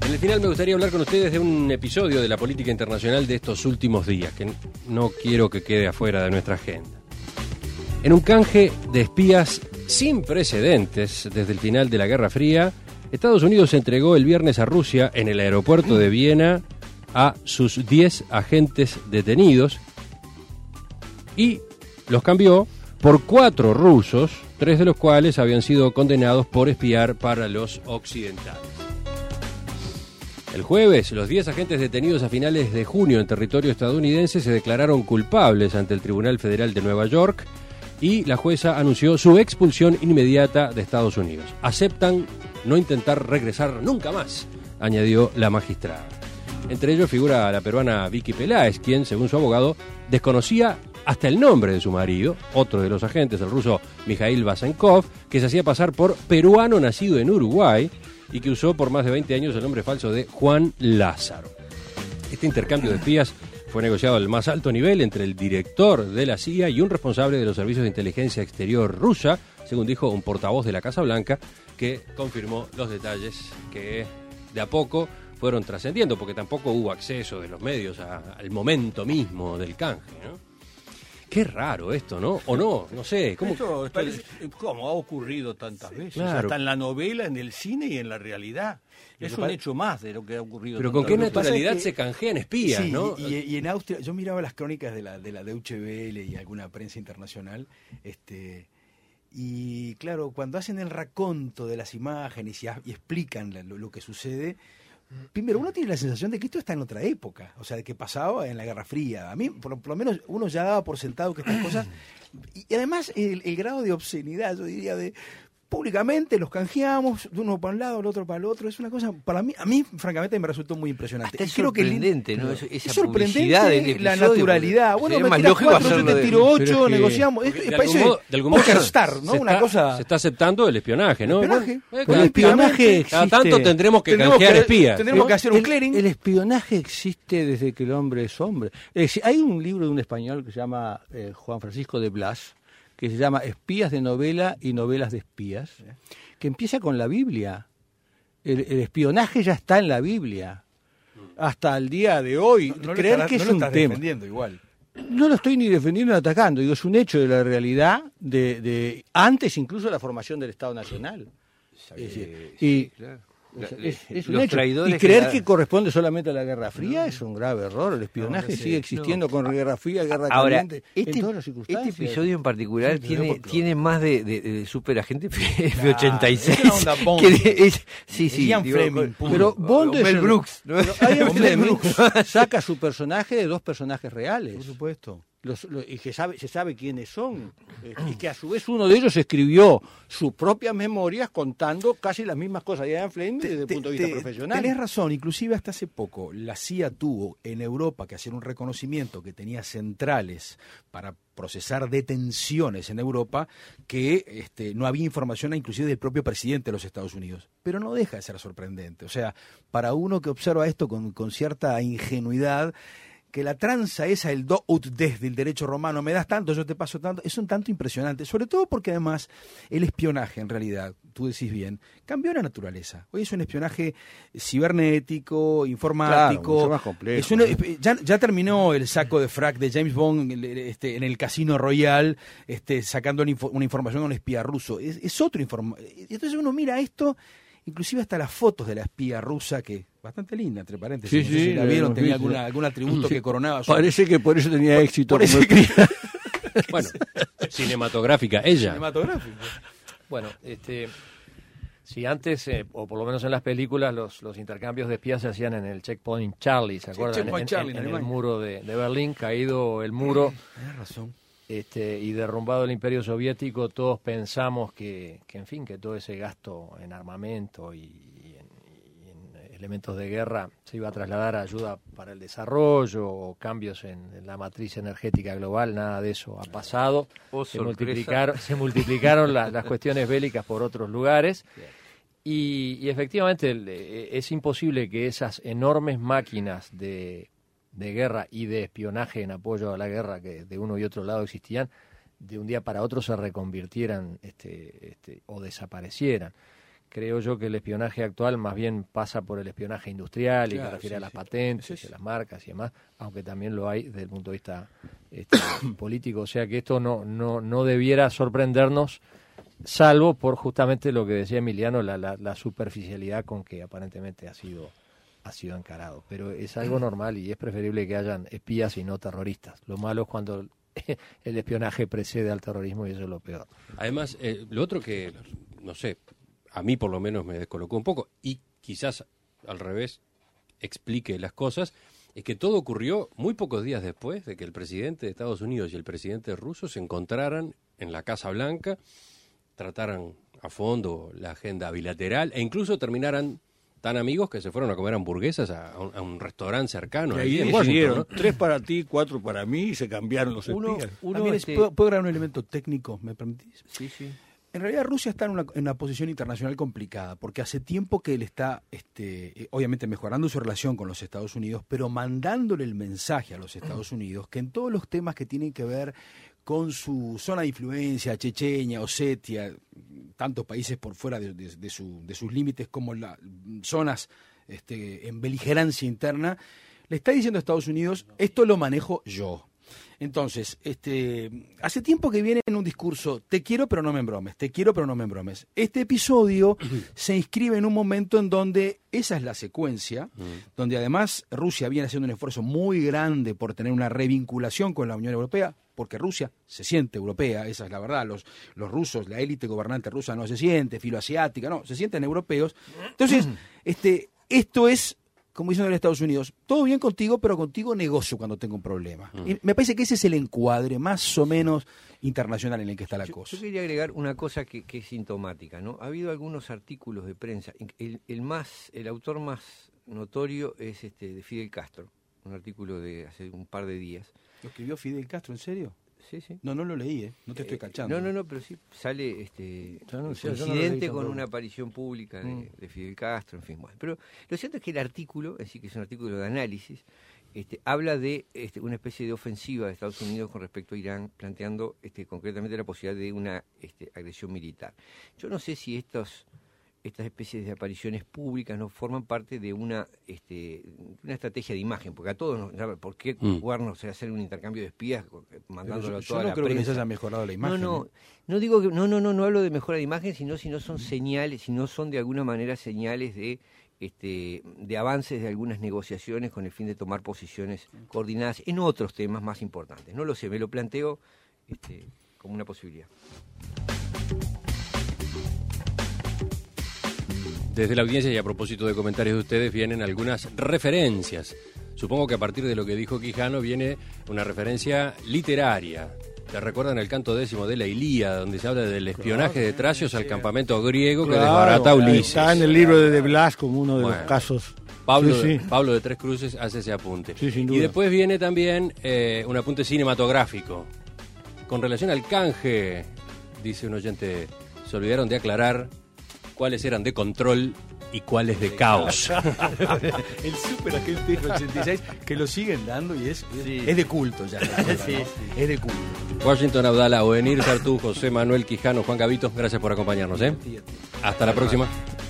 En el final me gustaría hablar con ustedes de un episodio de la política internacional de estos últimos días, que no quiero que quede afuera de nuestra agenda. En un canje de espías sin precedentes desde el final de la Guerra Fría, Estados Unidos entregó el viernes a Rusia, en el aeropuerto de Viena, a sus 10 agentes detenidos y los cambió por 4 rusos, 3 de los cuales habían sido condenados por espiar para los occidentales. El jueves, los 10 agentes detenidos a finales de junio en territorio estadounidense se declararon culpables ante el Tribunal Federal de Nueva York y la jueza anunció su expulsión inmediata de Estados Unidos. Aceptan no intentar regresar nunca más, añadió la magistrada. Entre ellos figura la peruana Vicky Peláez, quien, según su abogado, desconocía hasta el nombre de su marido, otro de los agentes, el ruso Mikhail Basenkov, que se hacía pasar por peruano nacido en Uruguay y que usó por más de 20 años el nombre falso de Juan Lázaro. Este intercambio de espías fue negociado al más alto nivel entre el director de la CIA y un responsable de los servicios de inteligencia exterior rusa, según dijo un portavoz de la Casa Blanca, que confirmó los detalles que de a poco fueron trascendiendo, porque tampoco hubo acceso de los medios al momento mismo del canje, ¿no? Qué raro esto, ¿no? ¿O no? No sé. ¿Cómo? ¿Cómo ha ocurrido tantas veces? Claro. Hasta en la novela, en el cine y en la realidad. Es un hecho más de lo que ha ocurrido. Pero con qué naturalidad se canjean espías, sí, ¿no? Y en Austria, yo miraba las crónicas de la Deutsche Welle y alguna prensa internacional, y claro, cuando hacen el raconto de las imágenes y explican lo que sucede, primero, uno tiene la sensación de que esto está en otra época, o sea, de que pasaba en la Guerra Fría. A mí, por lo menos, uno ya daba por sentado que estas cosas... Y además, el grado de obscenidad, yo diría, de... Públicamente los canjeamos, de uno para un lado, el otro para el otro. Es una cosa, a mí francamente, me resultó muy impresionante. Hasta es sorprendente, ¿no? Esa es sorprendente la naturalidad. Bueno, me más tiras lógico 4, yo te tiro 8, negociamos. De algún modo Star, ¿no? Una cosa... Se está aceptando el espionaje, ¿no? El espionaje existe. Cada tanto tendremos que canjear espías. Tendremos que hacer un clearing. El espionaje existe desde que el hombre es hombre. Es decir, hay un libro de un español que se llama Juan Francisco de Blas, que se llama Espías de novela y novelas de espías, que empieza con la Biblia. El espionaje ya está en la Biblia. Hasta el día de hoy. Creer que es un tema. Defendiendo igual. No lo estoy ni defendiendo ni atacando. Digo, es un hecho de la realidad de antes incluso de la formación del Estado Nacional. Es decir, claro. Es un hecho. Y creer que corresponde solamente a la Guerra Fría es un grave error. El espionaje sigue existiendo con Guerra Fría, Guerra Caliente, en todas las circunstancias. Este episodio en particular tiene más de superagente F-86. Sí. Pero Bond es Mel Brooks. Ian Fleming saca su personaje de 2 personajes reales. Por supuesto. Y que se sabe quiénes son, y que a su vez uno de ellos escribió sus propias memorias contando casi las mismas cosas de Ian Fleming desde el punto de vista profesional. Tenés razón, inclusive hasta hace poco la CIA tuvo en Europa que hacer un reconocimiento que tenía centrales para procesar detenciones en Europa, que no había información inclusive del propio presidente de los Estados Unidos. Pero no deja de ser sorprendente. O sea, para uno que observa esto con cierta ingenuidad, que la tranza esa, el do ut des del derecho romano, me das tanto, yo te paso tanto, es un tanto impresionante, sobre todo porque además el espionaje, en realidad, tú decís bien, cambió la naturaleza. Hoy es un espionaje cibernético, informático. Claro, mucho más complejo. Ya terminó el saco de frac de James Bond en el Casino Royal, sacando una información a un espía ruso. Es otro informe. Entonces uno mira esto, inclusive hasta las fotos de la espía rusa, que bastante linda, entre paréntesis. Sí, no sé si la vieron, tenía sí. algún atributo que coronaba su... Parece que por eso tenía éxito. Bueno, cinematográfica, ella. Cinematográfico. Bueno, si antes, o por lo menos en las películas, los intercambios de espías se hacían en el Checkpoint Charlie, ¿se acuerdan? Checkpoint Charlie, en el muro de Berlín, caído el muro. Tienes razón. Y derrumbado el Imperio Soviético, todos pensamos que en fin, que todo ese gasto en armamento y en elementos de guerra se iba a trasladar a ayuda para el desarrollo o cambios en la matriz energética global. Nada de eso ha pasado. Se multiplicaron las cuestiones bélicas por otros lugares. Y efectivamente es imposible que esas enormes máquinas de guerra y de espionaje en apoyo a la guerra que de uno y otro lado existían, de un día para otro se reconvirtieran o desaparecieran. creo yo que el espionaje actual más bien pasa por el espionaje industrial, y que refiere a las patentes, a las marcas y demás, aunque también lo hay desde el punto de vista político. O sea que esto no debiera sorprendernos, salvo por justamente lo que decía Emiliano, la superficialidad con que aparentemente ha sido encarado. Pero es algo normal y es preferible que hayan espías y no terroristas. Lo malo es cuando el espionaje precede al terrorismo, y eso es lo peor. Además, lo otro que, no sé, a mí por lo menos me descolocó un poco, y quizás al revés explique las cosas, es que todo ocurrió muy pocos días después de que el presidente de Estados Unidos y el presidente ruso se encontraran en la Casa Blanca, trataran a fondo la agenda bilateral e incluso terminaran tan amigos que se fueron a comer hamburguesas a un restaurante cercano. Y ahí en decidieron, Washington, ¿no? 3 para ti, 4 para mí, y se cambiaron los espías. ¿Puedo agregar un elemento técnico, me permitís? Sí, sí. En realidad Rusia está en una posición internacional complicada, porque hace tiempo que él está, obviamente, mejorando su relación con los Estados Unidos, pero mandándole el mensaje a los Estados Unidos que en todos los temas que tienen que ver con su zona de influencia, Chechenia, Osetia, tantos países por fuera de sus límites como las zonas en beligerancia interna, le está diciendo a Estados Unidos, esto lo manejo yo. Entonces, hace tiempo que viene en un discurso, te quiero pero no me embromes, te quiero pero no me embromes. Este episodio se inscribe en un momento en donde esa es la secuencia, donde además Rusia viene haciendo un esfuerzo muy grande por tener una revinculación con la Unión Europea, porque Rusia se siente europea, esa es la verdad. Los rusos, la élite gobernante rusa no se siente filoasiática, no, se sienten europeos. Entonces, esto es, como dicen en Estados Unidos, todo bien contigo, pero contigo negocio cuando tengo un problema. Y me parece que ese es el encuadre más o menos internacional en el que está la cosa. Yo quería agregar una cosa que es sintomática, ¿no? Ha habido algunos artículos de prensa. El autor más notorio es de Fidel Castro, un artículo de hace un par de días. ¿Lo escribió Fidel Castro, en serio? Sí, sí. No lo leí, no te estoy cachando. No, pero sí sale coincidente con una aparición pública de Fidel Castro, en fin. Bueno, pero lo cierto es que el artículo, en sí que es un artículo de análisis, habla de una especie de ofensiva de Estados Unidos con respecto a Irán, planteando concretamente la posibilidad de una agresión militar. Yo no sé si estas especies de apariciones públicas no forman parte de una estrategia de imagen, porque a todos ¿por qué jugarnos a hacer un intercambio de espías mandándolo a toda la prensa? Yo no creo que les haya mejorado la imagen. No digo que no hablo de mejora de imagen, sino si no son señales, si no son de alguna manera señales de avances de algunas negociaciones con el fin de tomar posiciones coordinadas en otros temas más importantes. No lo sé, me lo planteo como una posibilidad. Desde la audiencia, y a propósito de comentarios de ustedes, vienen algunas referencias. Supongo que a partir de lo que dijo Quijano viene una referencia literaria. ¿Te recuerdan el canto 10º de la Ilíada, donde se habla del espionaje de Tracios al campamento griego que desbarata a Ulises? Está en el libro de Blas como uno de los casos. Pablo de Tres Cruces hace ese apunte. Sí, sin duda. Y después viene también un apunte cinematográfico. Con relación al canje, dice un oyente, se olvidaron de aclarar cuáles eran de control y cuáles de caos. El Super Agente 86, que lo siguen dando y es de culto ya. Sí. Es de culto. Washington Abdala, Ovenir Sartú, José Manuel Quijano, Juan Gavito, gracias por acompañarnos. Hasta la próxima.